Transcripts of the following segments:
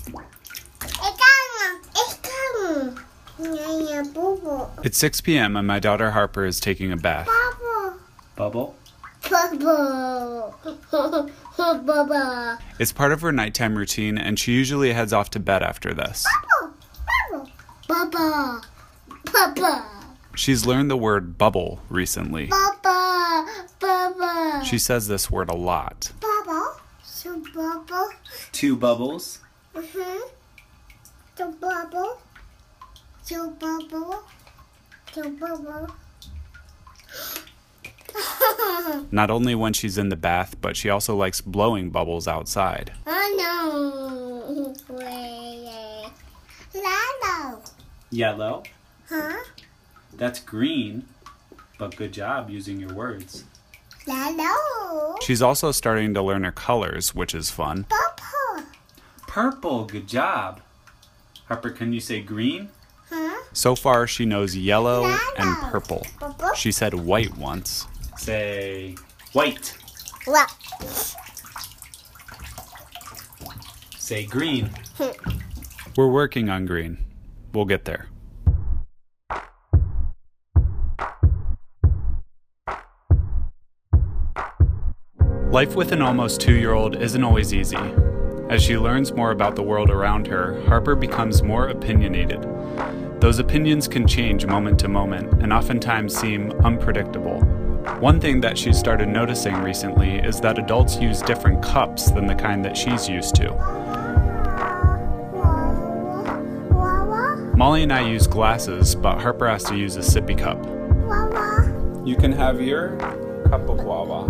It's 6 p.m. and my daughter Harper is taking a bath. Bubble? It's part of her nighttime routine, and she usually heads off to bed after this. She's learned the word bubble recently. She says this word a lot. Two bubbles. Not only when she's in the bath, but she also likes blowing bubbles outside. Yellow? Huh? That's green, but good job using your words. Yellow. She's also starting to learn her colors, which is fun. Purple. Purple, good job. Harper, can you say green? Huh? So far, she knows yellow and Yellow. purple. Purple. She said white once. Say white. What? Say green. We're working on green. We'll get there. Life with an almost 2-year-old isn't always easy. As she learns more about the world around her, Harper becomes more opinionated. Those opinions can change moment to moment and oftentimes seem unpredictable. One thing that she's started noticing recently is that adults use different cups than the kind that she's used to. Molly and I use glasses, but Harper has to use a sippy cup. You can have your cup of Wawa.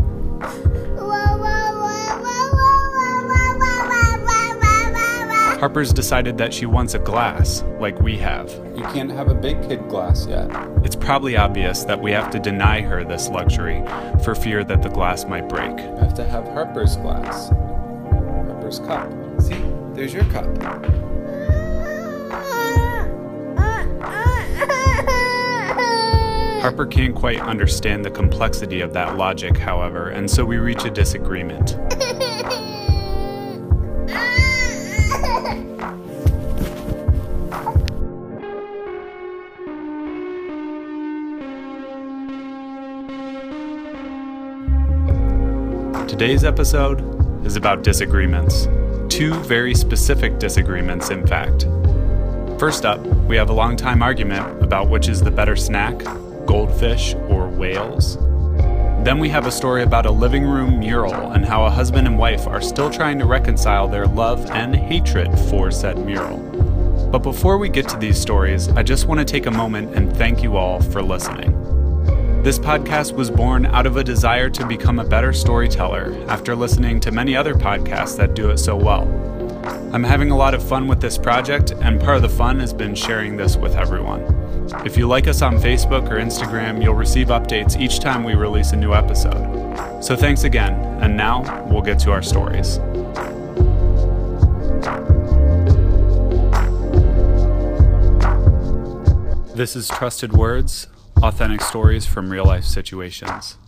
Harper's decided that she wants a glass, like we have. You can't have a big kid glass yet. It's probably obvious that we have to deny her this luxury for fear that the glass might break. I have to have Harper's glass. Harper's cup. See? There's your cup. Harper can't quite understand the complexity of that logic, however, and so we reach a disagreement. Today's episode is about disagreements. 2 very specific disagreements, in fact. First up, we have a long-time argument about which is the better snack, goldfish or whales. Then we have a story about a living room mural and how a husband and wife are still trying to reconcile their love and hatred for said mural. But before we get to these stories, I just want to take a moment and thank you all for listening. This podcast was born out of a desire to become a better storyteller after listening to many other podcasts that do it so well. I'm having a lot of fun with this project, and part of the fun has been sharing this with everyone. If you like us on Facebook or Instagram, you'll receive updates each time we release a new episode. So thanks again, and now we'll get to our stories. This is Trusted Words, authentic stories from real-life situations.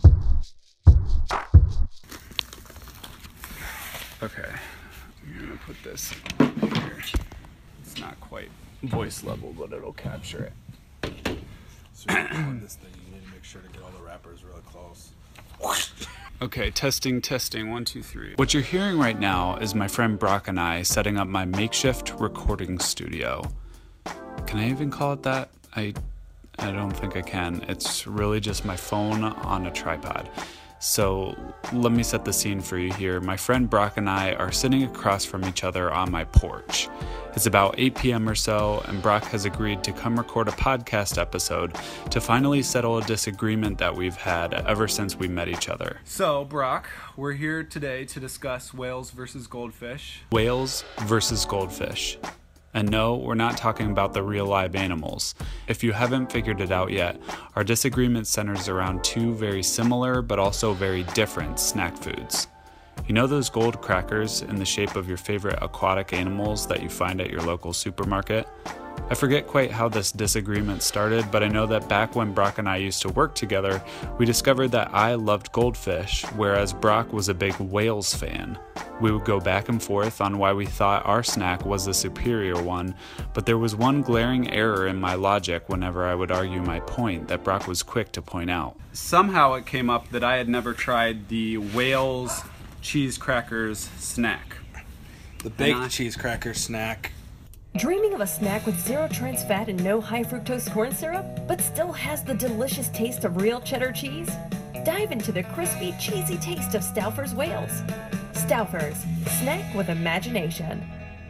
Okay, I'm going to put this here. It's not quite voice level, but it'll capture it. So on this thing, you need to make sure to get all the wrappers really close. Okay, testing, 1, 2, 3. What you're hearing right now is my friend Brock and I setting up my makeshift recording studio. Can I even call it that? I don't think I can. It's really just my phone on a tripod. So let me set the scene for you here. My friend Brock and I are sitting across from each other on my porch. It's about 8 p.m. or so, and Brock has agreed to come record a podcast episode to finally settle a disagreement that we've had ever since we met each other. So, Brock, we're here today to discuss whales versus goldfish. Whales versus goldfish. And no, we're not talking about the real live animals. If you haven't figured it out yet, our disagreement centers around 2 very similar but also very different snack foods. You know those gold crackers in the shape of your favorite aquatic animals that you find at your local supermarket? I forget quite how this disagreement started, but I know that back when Brock and I used to work together, we discovered that I loved goldfish, whereas Brock was a big whales fan. We would go back and forth on why we thought our snack was the superior one, but there was one glaring error in my logic whenever I would argue my point that Brock was quick to point out. Somehow it came up that I had never tried the Wales cheese crackers snack. The baked cheese cracker snack. Dreaming of a snack with 0 trans fat and no high fructose corn syrup, but still has the delicious taste of real cheddar cheese? Dive into the crispy, cheesy taste of Stouffer's Wales. Stouffer's, snack with imagination.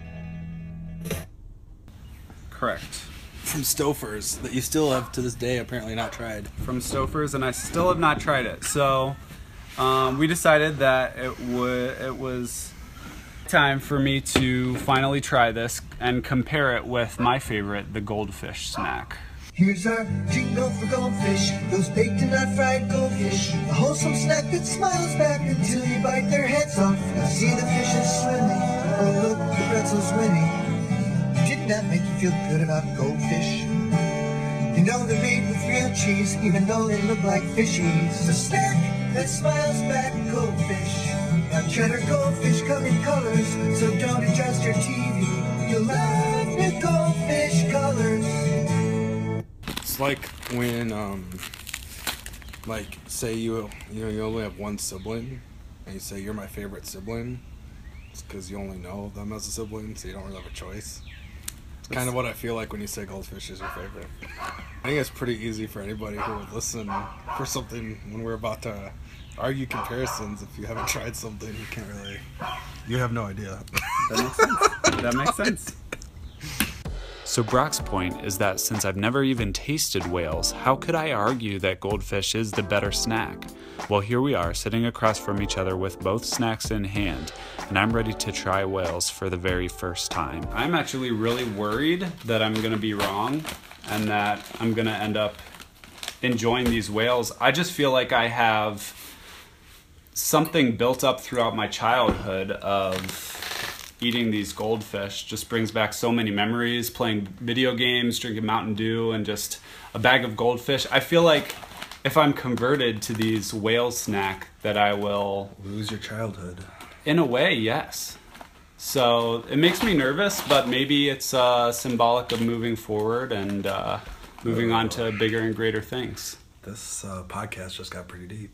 Correct. From Stouffer's, that you still have to this day apparently not tried. From Stouffer's, and I still have not tried it. So we decided that it was time for me to finally try this and compare it with my favorite, the goldfish snack. Here's our jingle for goldfish, those baked and not fried goldfish. A wholesome snack that smiles back until you bite their heads off. Now see the fishes swimming, oh look, the pretzel's winning. Didn't that make you feel good about goldfish? You know they're made with real cheese, even though they look like fishies. A snack that smiles back, goldfish. Now cheddar goldfish come in colors, so don't adjust your TV. You'll love new goldfish colors. It's like when, like, say you only have one sibling, and you say you're my favorite sibling. It's because you only know them as a sibling, so you don't really have a choice. It's kind of what I feel like when you say goldfish is your favorite. I think it's pretty easy for anybody who would listen for something when we're about to argue comparisons. If you haven't tried something, you can't really. You have no idea. That makes sense. That makes sense. So Brock's point is that since I've never even tasted whales, how could I argue that goldfish is the better snack? Well, here we are, sitting across from each other with both snacks in hand, and I'm ready to try whales for the very first time. I'm actually really worried that I'm going to be wrong and that I'm going to end up enjoying these whales. I just feel like I have something built up throughout my childhood of eating these goldfish. Just brings back so many memories, playing video games, drinking Mountain Dew, and just a bag of goldfish. I feel like if I'm converted to these whale snack that I will Lose your childhood. in a way, yes. So it makes me nervous, but maybe it's symbolic of moving forward and moving on to bigger and greater things. This podcast just got pretty deep.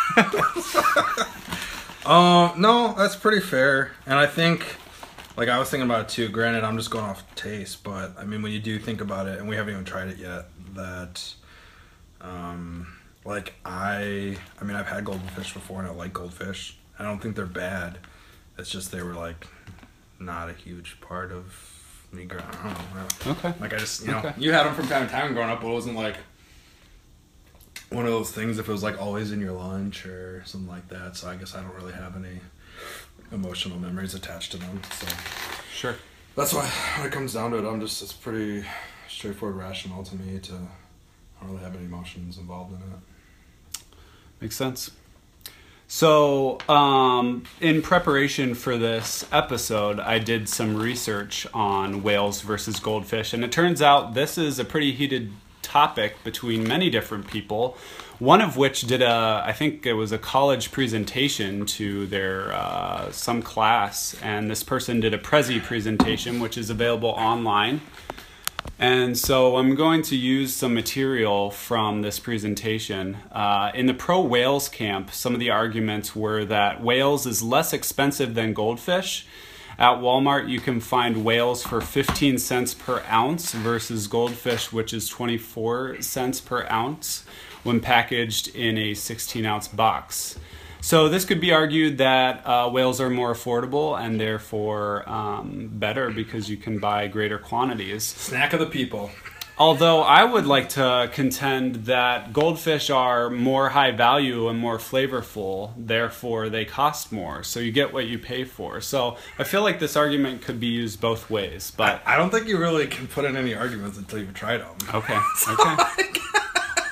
No, that's pretty fair. And I think, like, I was thinking about it too. Granted, I'm just going off taste, but I mean, when you do think about it, and we haven't even tried it yet, that, like, I mean, I've had goldfish before, and I like goldfish. I don't think they're bad. It's just they were, like, not a huge part of me growing up. I don't know. Okay. Like, I just, you know, you had them from time to time growing up, but it wasn't, like, one of those things if it was like always in your lunch or something like that. So I guess I don't really have any emotional memories attached to them. So Sure. that's why when it comes down to it, it's pretty straightforward, rational to me. I don't really have any emotions involved in it. Makes sense. So, in preparation for this episode, I did some research on whales versus goldfish, and it turns out this is a pretty heated topic between many different people, one of which did I think it was a college presentation to their some class, and this person did a Prezi presentation, which is available online. And so I'm going to use some material from this presentation. In the pro-whales camp, some of the arguments were that whales is less expensive than goldfish. At Walmart, you can find whales for 15 cents per ounce versus goldfish, which is 24 cents per ounce when packaged in a 16-ounce box. So this could be argued that whales are more affordable and therefore better because you can buy greater quantities. Snack of the people. Although I would like to contend that goldfish are more high value and more flavorful, therefore they cost more. So you get what you pay for. So I feel like this argument could be used both ways. But I don't think you really can put in any arguments until you've tried them. Okay.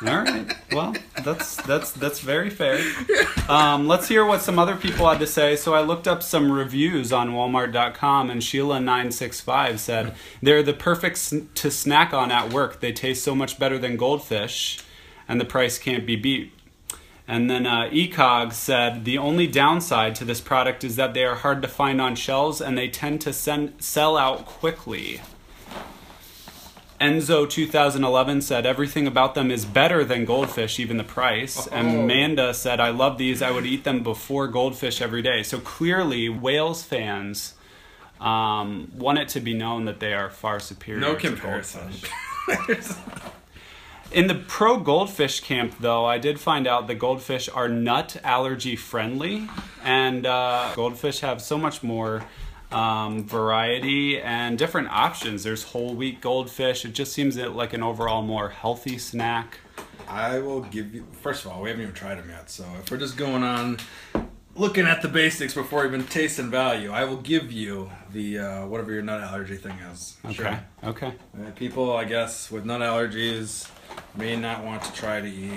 All right. Well, that's very fair. Let's hear what some other people had to say. So I looked up some reviews on Walmart.com, and Sheila965 said, they're the perfect to snack on at work. They taste so much better than Goldfish, and the price can't be beat. And then ECOG said, the only downside to this product is that they are hard to find on shelves, and they tend to sell out quickly. Enzo 2011 said, everything about them is better than Goldfish, even the price. And Amanda said, I love these. I would eat them before Goldfish every day. So clearly, whales fans want it to be known that they are far superior No to comparison. Goldfish. In the pro Goldfish camp, though, I did find out that Goldfish are nut allergy friendly. And Goldfish have so much more variety and different options. There's whole wheat Goldfish. It just seems like an overall more healthy snack. I will give you, first of all, we haven't even tried them yet, so if we're just going on looking at the basics before even taste and value, I will give you the whatever your nut allergy thing is. Okay. Sure. Okay. People, I guess, with nut allergies may not want to try to eat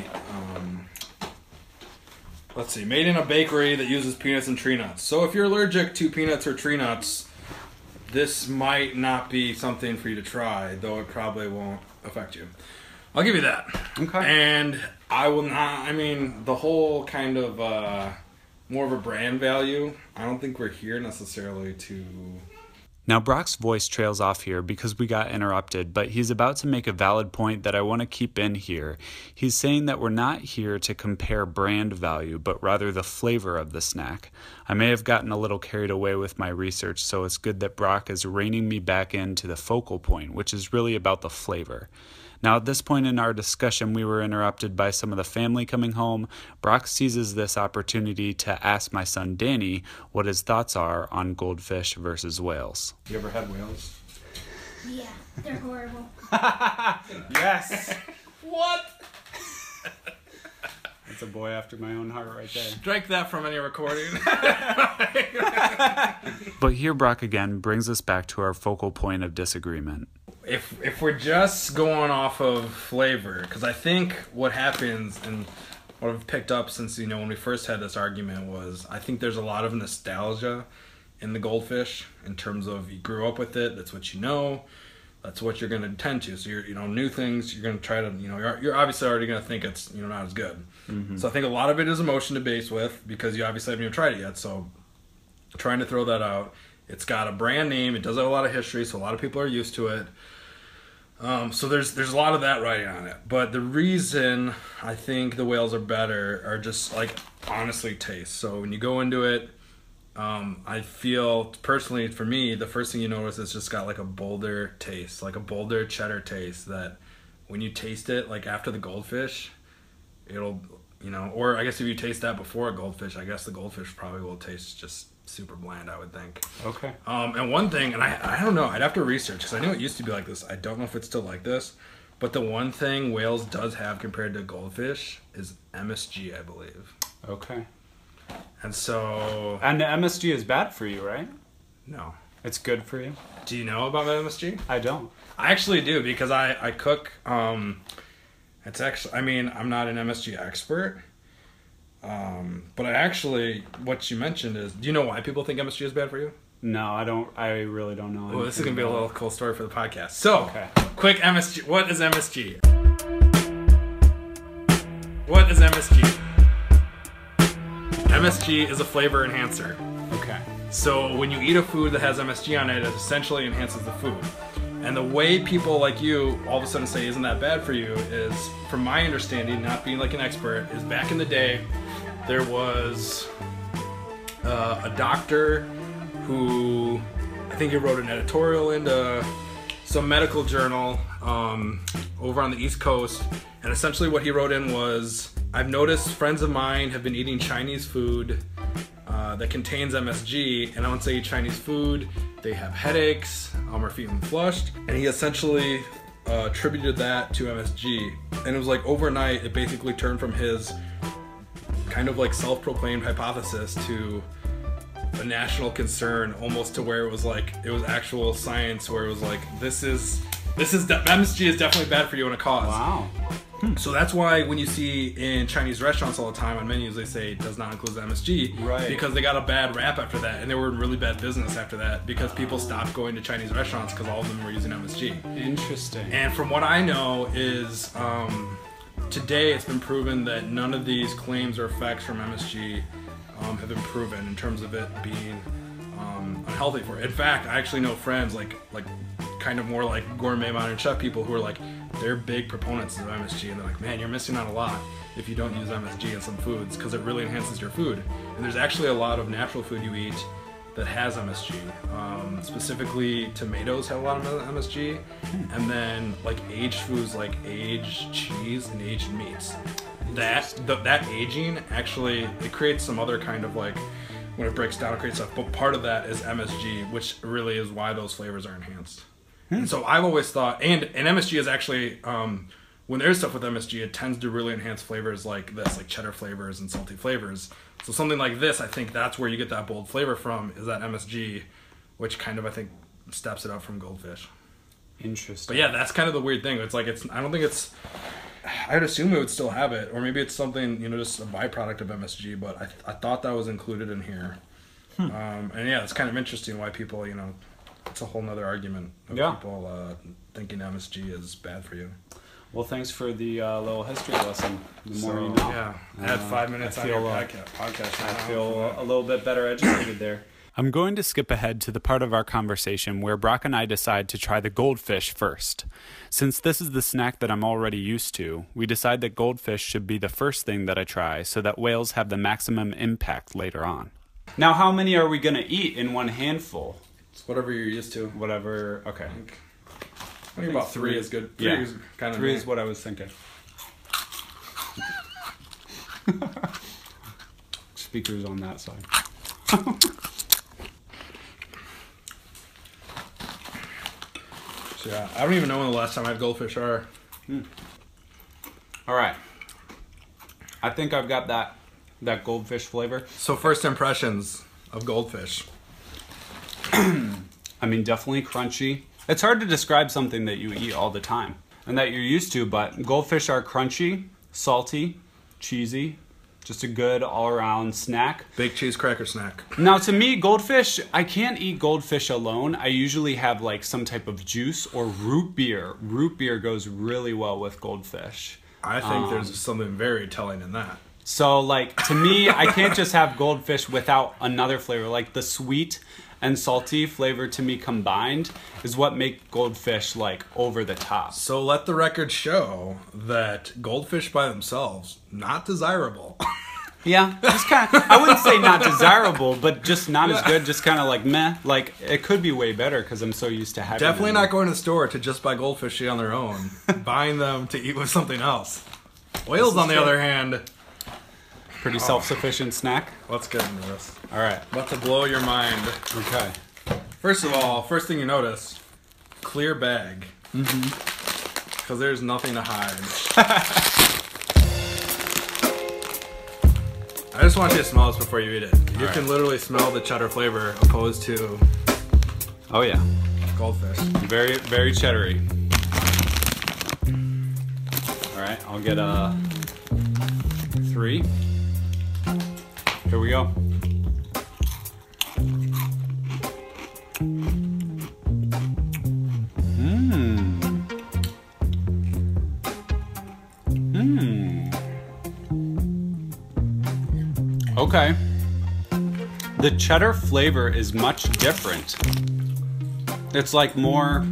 let's see, made in a bakery that uses peanuts and tree nuts. So if you're allergic to peanuts or tree nuts, this might not be something for you to try, though it probably won't affect you. I'll give you that. Okay. And I will not, I mean, the whole kind of more of a brand value, I don't think we're here necessarily to... Now, Brock's voice trails off here because we got interrupted, but he's about to make a valid point that I want to keep in here. He's saying that we're not here to compare brand value, but rather the flavor of the snack. I may have gotten a little carried away with my research, so it's good that Brock is reining me back into the focal point, which is really about the flavor. Now, at this point in our discussion, we were interrupted by some of the family coming home. Brock seizes this opportunity to ask my son Danny what his thoughts are on Goldfish versus whales. You ever had whales? Yeah, they're horrible. Yes! What? That's a boy after my own heart right there. Strike that from any recording. But here Brock again brings us back to our focal point of disagreement. If we're just going off of flavor, because I think what happens and what I've picked up since, you know, when we first had this argument was I think there's a lot of nostalgia in the Goldfish in terms of you grew up with it, that's what you know, that's what you're going to tend to. So you're, you know, new things, you're going to try to, you know, you're obviously already going to think it's, you know, not as good. Mm-hmm. So I think a lot of it is emotion to base with because you obviously haven't even tried it yet. So trying to throw that out. It's got a brand name. It does have a lot of history, so a lot of people are used to it. So there's a lot of that writing on it. But the reason I think the whales are better are just like honestly taste. So when you go into it, I feel personally for me, the first thing you notice is just got like a bolder taste, like a bolder cheddar taste that when you taste it, like after the Goldfish, it'll, you know, or I guess if you taste that before a Goldfish, I guess the Goldfish probably will taste just super bland, I would think. Okay. And one thing, and I don't know, I'd have to research because I knew it used to be like this. I don't know if it's still like this, but the one thing whales does have compared to Goldfish is MSG, I believe. Okay. And so... And the MSG is bad for you, right? No. It's good for you? Do you know about MSG? I don't. I actually do because I cook. It's actually, I mean, I'm not an MSG expert. But I actually, what you mentioned is, do you know why people think MSG is bad for you? No, I don't. I really don't know. Well, this is going to be a little cool story for the podcast. So, okay. Quick MSG. What is MSG? What is MSG? MSG is a flavor enhancer. Okay. So when you eat a food that has MSG on it, it essentially enhances the food. And the way people like you all of a sudden say, isn't that bad for you, is, from my understanding, not being like an expert, is back in the day, there was a doctor who, I think he wrote an editorial into some medical journal over on the East Coast. And essentially what he wrote in was, I've noticed friends of mine have been eating Chinese food that contains MSG, and once they eat Chinese food, they have headaches, are feeling flushed, and he essentially attributed that to MSG. And it was like overnight, it basically turned from his kind of like self-proclaimed hypothesis to a national concern, almost to where it was like, it was actual science, where it was like, MSG is definitely bad for you in a cause. Wow. So that's why when you see in Chinese restaurants all the time on menus, they say does not include the MSG. Right. Because they got a bad rap after that, and they were in really bad business after that because people stopped going to Chinese restaurants because all of them were using MSG. Interesting. And from what I know is today it's been proven that none of these claims or effects from MSG have been proven in terms of it being unhealthy for it. In fact, I actually know friends like kind of more like gourmet modern chef people who are like, they're big proponents of MSG, and they're like, man, you're missing out a lot if you don't use MSG in some foods because it really enhances your food. And there's actually a lot of natural food you eat that has MSG. Specifically, tomatoes have a lot of MSG, and then like aged foods like aged cheese and aged meats. That aging actually, it creates some other kind of like, when it breaks down, it creates stuff. But part of that is MSG, which really is why those flavors are enhanced. And so I've always thought, and MSG is actually, when there's stuff with MSG, it tends to really enhance flavors like this, like cheddar flavors and salty flavors. So something like this, I think that's where you get that bold flavor from, is that MSG, which kind of, I think, steps it up from Goldfish. Interesting. But yeah, that's kind of the weird thing. It's like, I don't think it's, I'd assume it would still have it, or maybe it's something, just a byproduct of MSG, but I thought that was included in here. And yeah, it's kind of interesting why people, it's a whole nother argument of people thinking MSG is bad for you. Well, thanks for the little history lesson. The more you know. Yeah, add 5 minutes on your podcast. I feel a little bit better educated there. I'm going to skip ahead to the part of our conversation where Brock and I decide to try the goldfish first. Since this is the snack that I'm already used to, we decide that goldfish should be the first thing that I try so that whales have the maximum impact later on. Now, how many are we going to eat in one handful? It's whatever you're used to. Whatever, okay. I think about 3 is good. 3 is kind of 3 is what I was thinking. Speakers on that side. So yeah, I don't even know when the last time I had goldfish are. All right. I think I've got that goldfish flavor. So first impressions of goldfish. I mean, definitely crunchy. It's hard to describe something that you eat all the time and that you're used to, but goldfish are crunchy, salty, cheesy, just a good all-around snack. Baked cheese cracker snack. Now, to me, goldfish, I can't eat goldfish alone. I usually have like some type of juice or root beer. Root beer goes really well with goldfish. I think there's something very telling in that. So, like, to me, I can't just have goldfish without another flavor. Like, the sweet and salty flavor to me combined is what make goldfish, like, over the top. So let the record show that goldfish by themselves, not desirable. Yeah, just kind of, I wouldn't say not desirable, but just not as good, just kind of like meh. Like, it could be way better because I'm so used to having Definitely them. not going to the store to just buy goldfish on their own. Buying them to eat with something else. Whales, on the other hand... Pretty self-sufficient snack. Let's get into this. All right. About to blow your mind. Okay. First of all, first thing you notice, clear bag. Because there's nothing to hide. I just want you to smell this before you eat it. You can literally smell the cheddar flavor opposed to Oh yeah. goldfish. Very, very cheddary. All right, I'll get a 3. Here we go. Okay. The cheddar flavor is much different. It's like more...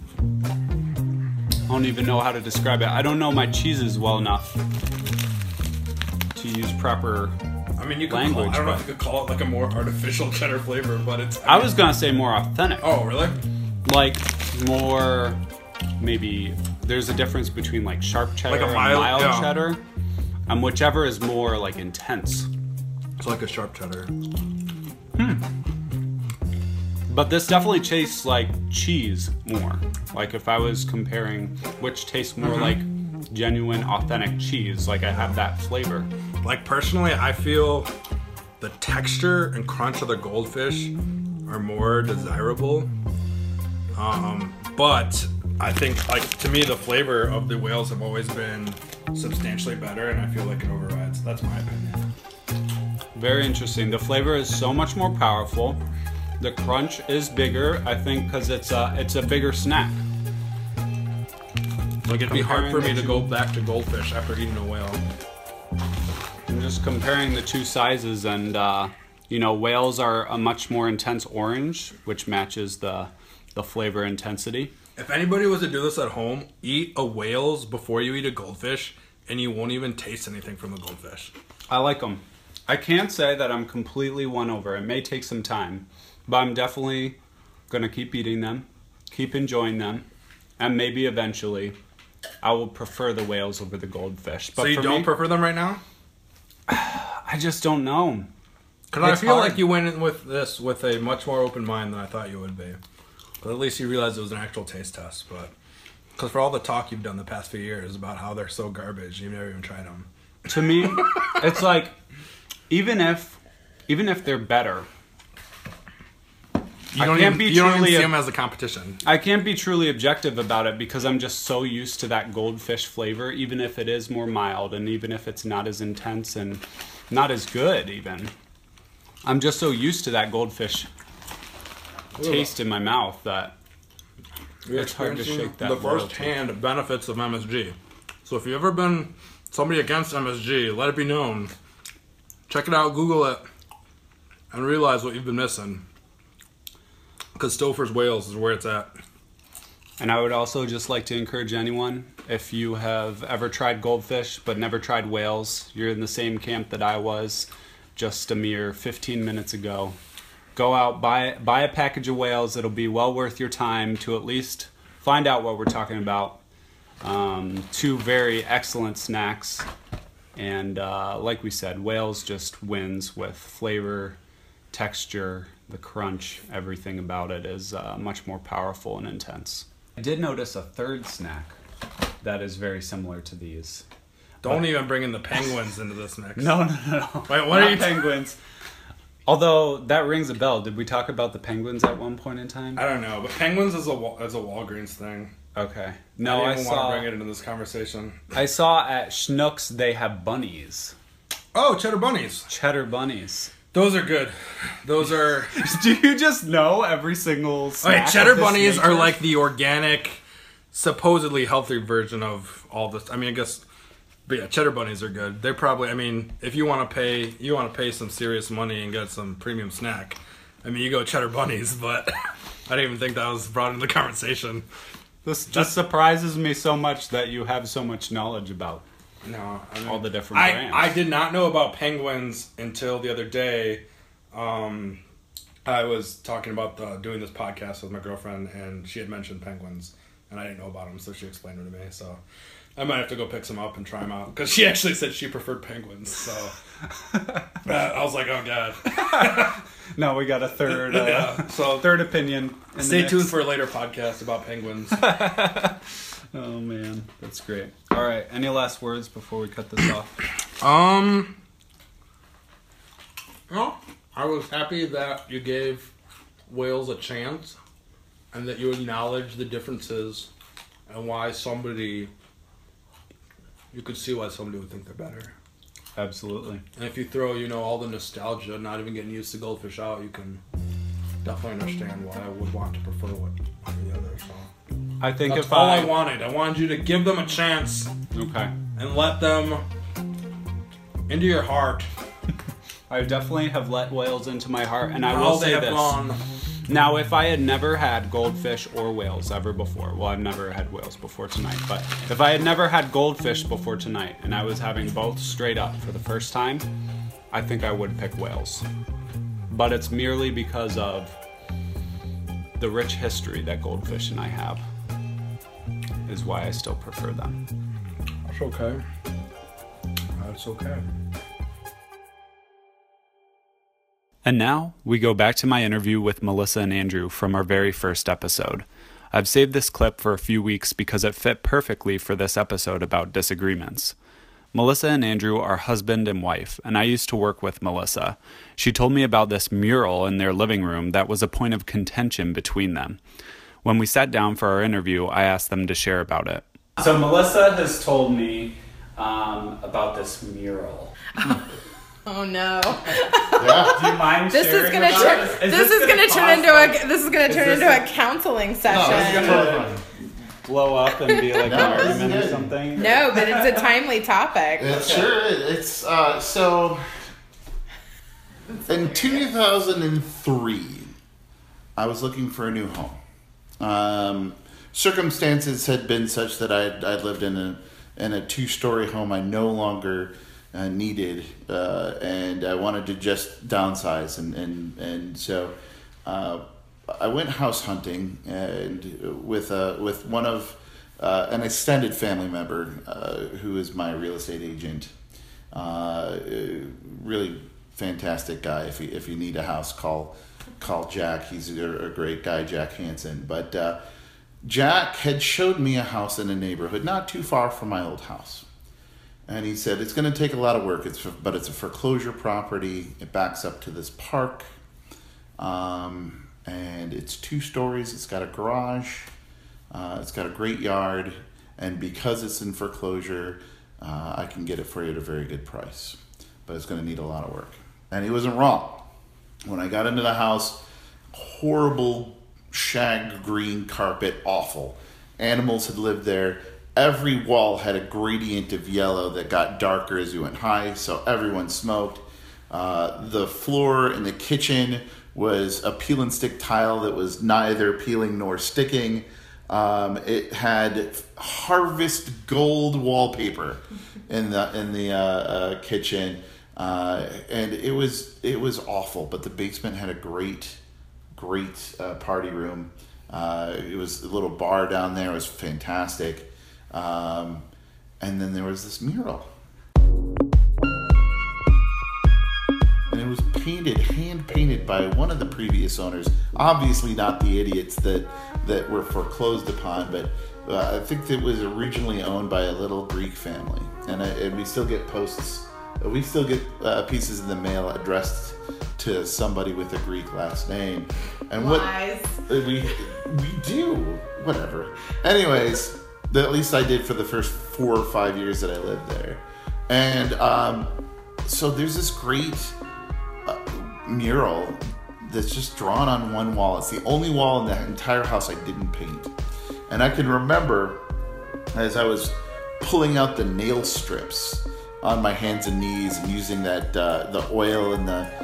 I don't even know how to describe it. I don't know my cheeses well enough to use proper I mean, you could language. I don't know if but you could call it like a more artificial cheddar flavor, but it's... I was gonna say more authentic. Oh, really? Like more, maybe there's a difference between like sharp cheddar Like a and mild- mild yeah. cheddar. Whichever is more like intense. It's like a sharp cheddar. But this definitely tastes like cheese more. Like if I was comparing which tastes more like genuine, authentic cheese, like I have that flavor. Like personally, I feel the texture and crunch of the goldfish are more desirable. But I think, like, to me, the flavor of the whales have always been substantially better, and I feel like it overrides. That's my opinion. Very interesting. The flavor is so much more powerful. The crunch is bigger, I think, because it's a bigger snack. Like, it'd be hard for me to go back to goldfish after eating a whale. I'm just comparing the two sizes, and whales are a much more intense orange, which matches the flavor intensity. If anybody was to do this at home, eat a whale's before you eat a goldfish, and you won't even taste anything from the goldfish. I like them. I can't say that I'm completely won over. It may take some time, but I'm definitely going to keep eating them, keep enjoying them, and maybe eventually I will prefer the whales over the goldfish. But so you don't prefer them right now? I just don't know. Because I feel like you went in with this with a much more open mind than I thought you would be. But at least you realized it was an actual taste test. But because for all the talk you've done the past few years about how they're so garbage, you've never even tried them. To me, it's like even if they're better, you don't even see them as a competition. I can't be truly objective about it because I'm just so used to that goldfish flavor, even if it is more mild and even if it's not as intense and not as good even. I'm just so used to that goldfish taste in my mouth that it's hard to shake that. The first-hand benefits of MSG. So if you've ever been somebody against MSG, let it be known. Check it out, Google it, and realize what you've been missing. Because Stouffer's Whales is where it's at. And I would also just like to encourage anyone, if you have ever tried goldfish but never tried whales, you're in the same camp that I was just a mere 15 minutes ago. Go out, buy a package of whales. It'll be well worth your time to at least find out what we're talking about. Two very excellent snacks. And like we said, whales just wins with flavor, texture, the crunch, everything about it is much more powerful and intense. I did notice a third snack that is very similar to these. Don't even bring in the penguins into this mix. No. Wait, what are you penguins? Although that rings a bell. Did we talk about the penguins at one point in time? I don't know, but penguins is a Walgreens thing. Okay. No, I didn't want to bring it into this conversation. I saw at Schnucks they have bunnies. Oh, cheddar bunnies. Cheddar bunnies. Those are good. Those are... Do you just know every single snack? Okay, cheddar bunnies are like the organic, supposedly healthy version of all this. I mean, I guess... But yeah, cheddar bunnies are good. They're probably... I mean, if you want to pay some serious money and get some premium snack, I mean, you go cheddar bunnies, but I didn't even think that was brought into the conversation. This just surprises me so much that you have so much knowledge about all the different brands. I did not know about penguins until the other day. I was talking about doing this podcast with my girlfriend, and she had mentioned penguins, and I didn't know about them, so she explained them to me. So I might have to go pick some up and try them out, because she actually said she preferred penguins. So I was like, oh god. Now we got a third, third opinion. Stay tuned for a later podcast about penguins. Oh man, that's great. All right, any last words before we cut this off? No, I was happy that you gave whales a chance, and that you acknowledge the differences, and why you could see why somebody would think they're better. Absolutely. And if you throw, all the nostalgia, not even getting used to goldfish out, you can definitely understand why I would want to prefer one over the other. So I think that's all I wanted. I wanted you to give them a chance. Okay. And let them into your heart. I definitely have let whales into my heart, and I will say this. Gone. Now, if I had never had goldfish or whales ever before, well, I've never had whales before tonight, but if I had never had goldfish before tonight, and I was having both straight up for the first time, I think I would pick whales. But it's merely because of the rich history that goldfish and I have, is why I still prefer them. That's okay. That's okay. And now, we go back to my interview with Melissa and Andrew from our very first episode. I've saved this clip for a few weeks because it fit perfectly for this episode about disagreements. Melissa and Andrew are husband and wife, and I used to work with Melissa. She told me about this mural in their living room that was a point of contention between them. When we sat down for our interview, I asked them to share about it. So Melissa has told me about this mural. Oh no! Yeah. Do you mind This sharing is gonna about turn. it? This is gonna turn into a counseling session. It's gonna blow up and be like an argument or something? No, but it's a timely topic. It sure is. It's so in 2003, I was looking for a new home. Circumstances had been such that I lived in a 2-story home I no longer needed, and I wanted to just downsize, and so I went house hunting and with one of an extended family member who is my real estate agent. Really fantastic guy. If you need a house, call Jack. He's a great guy, Jack Hansen. But Jack had showed me a house in a neighborhood not too far from my old house. And he said, it's going to take a lot of work, but it's a foreclosure property. It backs up to this park. And it's 2 stories. It's got a garage. It's got a great yard. And because it's in foreclosure, I can get it for you at a very good price. But it's going to need a lot of work. And he wasn't wrong. When I got into the house, horrible shag green carpet, awful. Animals had lived there. Every wall had a gradient of yellow that got darker as you went high, so everyone smoked. The floor in the kitchen was a peel and stick tile that was neither peeling nor sticking. It had Harvest Gold wallpaper in the kitchen, and it was awful. But the basement had a great party room. It was a little bar down there. It was fantastic. And then there was this mural. And it was hand painted by one of the previous owners. Obviously not the idiots that were foreclosed upon, but I think it was originally owned by a little Greek family. And we still get posts. We still get pieces in the mail addressed to somebody with a Greek last name. And Lies. We do. Whatever. Anyways, at least I did for the first 4 or 5 years that I lived there. And so there's this great mural that's just drawn on one wall. It's the only wall in the entire house I didn't paint. And I can remember as I was pulling out the nail strips on my hands and knees and using that the oil and the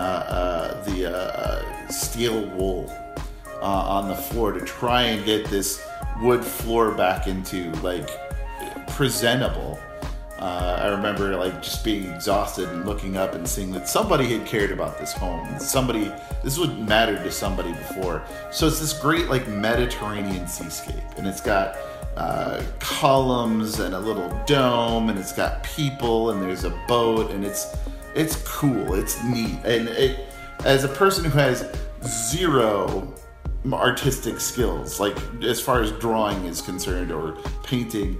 steel wool on the floor to try and get this wood floor back into like presentable. I remember like just being exhausted and looking up and seeing that somebody had cared about this home. This would matter to somebody before. So it's this great like Mediterranean seascape, and it's got columns and a little dome, and it's got people, and there's a boat, and it's cool, it's neat, and it, as a person who has zero artistic skills, like as far as drawing is concerned or painting,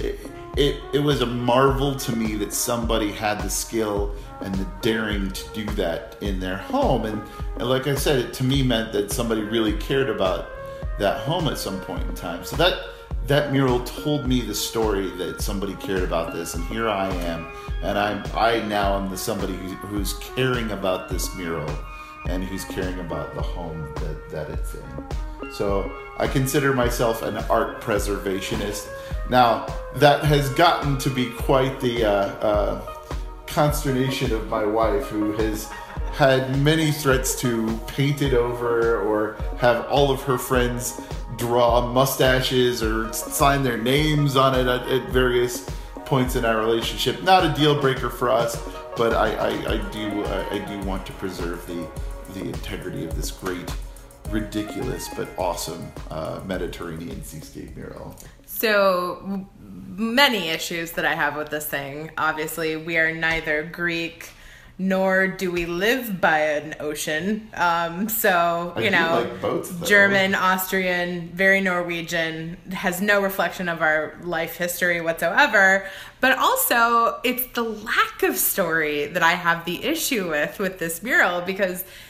it was a marvel to me that somebody had the skill and the daring to do that in their home, and like I said, it to me meant that somebody really cared about that home at some point in time. So that mural told me the story that somebody cared about this, and here I am, and I now am somebody who's caring about this mural and who's caring about the home that it's in. So I consider myself an art preservationist. Now, that has gotten to be quite the consternation of my wife, who has had many threats to paint it over or have all of her friends draw mustaches or sign their names on it at various points in our relationship. Not a deal breaker for us, but I do want to preserve the integrity of this great, ridiculous but awesome Mediterranean seascape mural. So many issues that I have with this thing. Obviously, we are neither Greek nor do we live by an ocean. So, you know, like boats, German, Austrian, very Norwegian, has no reflection of our life history whatsoever. But also, it's the lack of story that I have the issue with this mural, because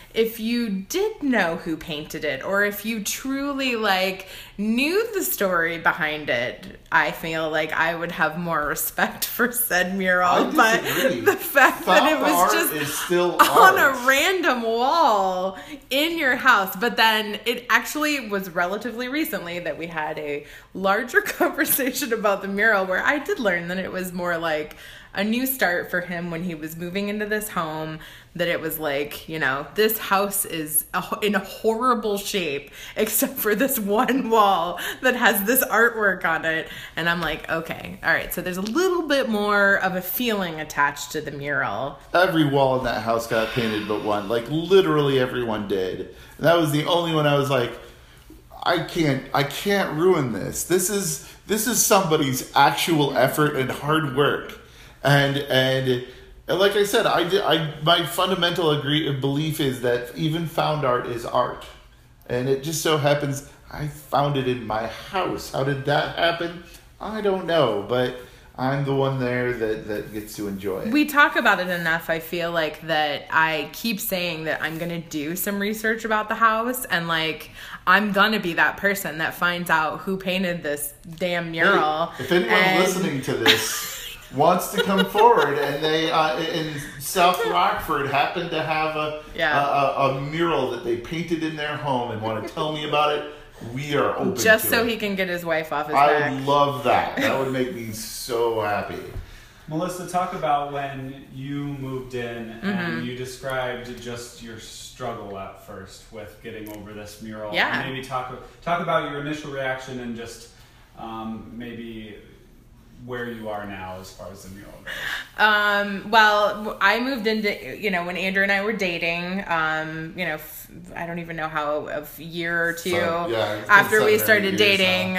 if you did know who painted it, or if you truly like knew the story behind it, I feel like I would have more respect for said mural. But the fact that it was just is still on art. a random wall in your house, but then it actually was relatively recently that we had a larger conversation about the mural, where I did learn that it was more like a new start for him when he was moving into this home, that it was like, you know, this house is in a horrible shape except for this one wall that has this artwork on it. And I'm like, okay, all right, so there's a little bit more of a feeling attached to the mural. Every wall in that house got painted but one. Like, literally everyone did. And that was the only one I was like, I can't ruin this. This is somebody's actual effort and hard work. And like I said, my fundamental belief is that even found art is art. And it just so happens I found it in my house. How did that happen? I don't know, but I'm the one there that gets to enjoy it. We talk about it enough, I feel like, that I keep saying that I'm going to do some research about the house, and like I'm going to be that person that finds out who painted this damn mural. Hey, if anyone listening to this wants to come forward, and they in South Rockford happen to have a mural that they painted in their home and want to tell me about it, we are open just to so it. he can get his wife off his back. I would love that. That would make me so happy. Melissa, talk about when you moved in and you described just your struggle at first with getting over this mural. Yeah. And maybe talk about your initial reaction and just maybe where you are now as far as the mural goes. Well, I moved into, when Andrew and I were dating, I don't even know how, a year or two after we started dating,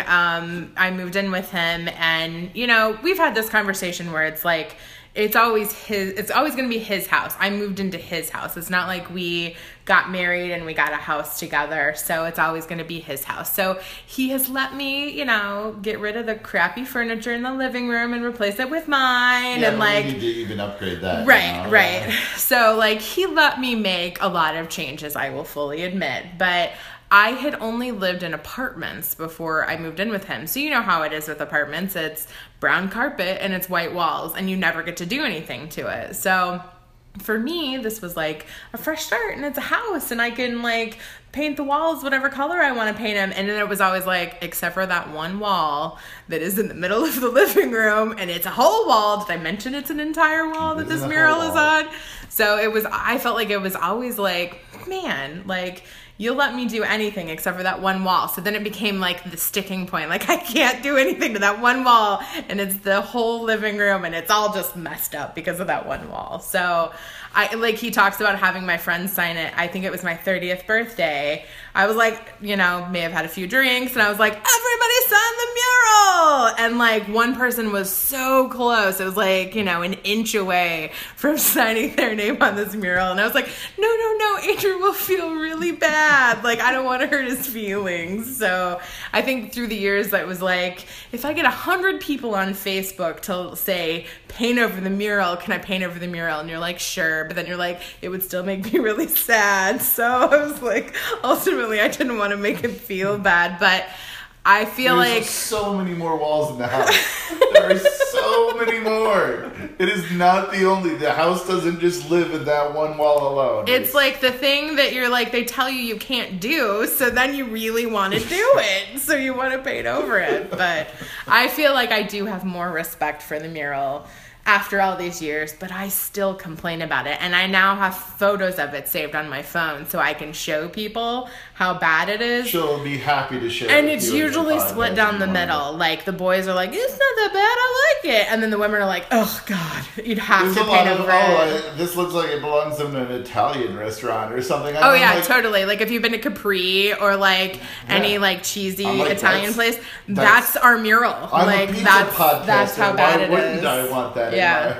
I moved in with him, and, we've had this conversation where it's like, it's always going to be his house. I moved into his house. It's not like we got married and we got a house together. So it's always going to be his house. So he has let me, get rid of the crappy furniture in the living room and replace it with mine. Yeah, and like, we need to even upgrade that. Right. So like he let me make a lot of changes, I will fully admit. But I had only lived in apartments before I moved in with him. So you know how it is with apartments. It's brown carpet and it's white walls, and you never get to do anything to it. So for me, this was like a fresh start, and it's a house, and I can like paint the walls whatever color I want to paint them. And then it was always like, except for that one wall that is in the middle of the living room, and it's a whole wall. Did I mention it's an entire wall that this mural is on? So I felt like it was always like, man, like, you'll let me do anything except for that one wall. So then it became like the sticking point. Like, I can't do anything to that one wall, and it's the whole living room, and it's all just messed up because of that one wall. So he talks about having my friends sign it. I think it was my 30th birthday. I was like, may have had a few drinks, and I was like, everybody sign the mural. And like one person was so close. It was like, an inch away from signing their name on this mural. And I was like, no, Andrew will feel really bad. Like, I don't want to hurt his feelings. So I think through the years, that was like, if I get 100 people on Facebook to say, paint over the mural, can I paint over the mural? And you're like, sure. But then you're like, it would still make me really sad. So I was like, ultimately, I didn't want to make him feel bad. But I feel There's so many more walls in the house. There are so many more. It is not the house doesn't just live in that one wall alone. It's like the thing that you're like, they tell you can't do, so then you really want to do it. So you want to paint over it. But I feel like I do have more respect for the mural after all these years, but I still complain about it. And I now have photos of it saved on my phone so I can show people how bad it is. She'll be happy to share. And it's usually split down the middle. Like, the boys are like, it's not that bad, I like it. And then the women are like, oh God, you'd have to paint over it. This looks like it belongs in an Italian restaurant or something. Oh yeah, totally. Like, if you've been to Capri or like any like cheesy Italian place, that's our mural. I'm like a pizza that's how bad it is. Why wouldn't I want that? Yeah.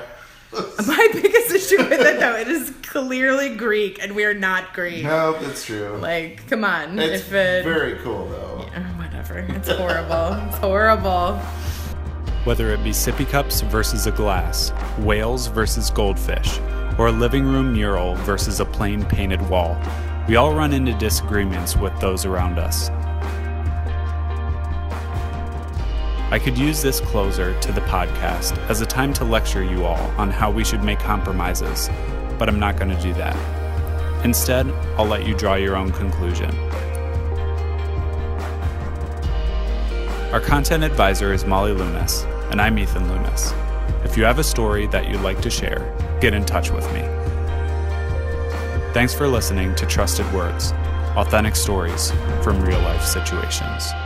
My biggest issue with it, though, it is clearly Greek, and we're not Greek. No, that's true. Like, come on. It's very cool, though. Yeah, whatever. It's horrible. It's horrible. Whether it be sippy cups versus a glass, whales versus goldfish, or a living room mural versus a plain painted wall. We all run into disagreements with those around us. I could use this closer to the podcast as a time to lecture you all on how we should make compromises, but I'm not going to do that. Instead, I'll let you draw your own conclusion. Our content advisor is Molly Lunas, and I'm Ethan Lunas. If you have a story that you'd like to share, get in touch with me. Thanks for listening to Trusted Words, authentic stories from real-life situations.